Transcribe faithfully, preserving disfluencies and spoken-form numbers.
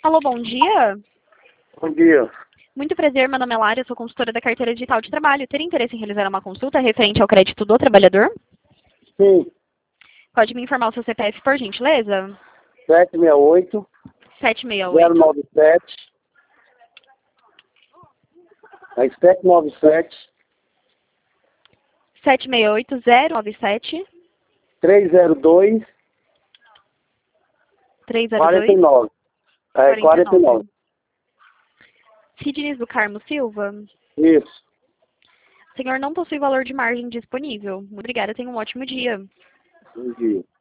Alô, bom dia. Bom dia. Muito prazer, meu nome é Lara, eu sou consultora da carteira digital de trabalho. Teria interesse em realizar uma consulta referente ao crédito do trabalhador? Sim, Pode me informar o seu C P F, por gentileza? sete seis oito, sete seis zero oito, nove sete, aí sete nove sete, sete seis oito, zero nove sete, três zero dois, três zero quarenta e dois, nove. É, quarenta e quarenta e nove. nove. Sidnes do Carmo Silva. Isso. O senhor não possui valor de margem disponível. Muito obrigada, tenha um ótimo dia. Bom dia.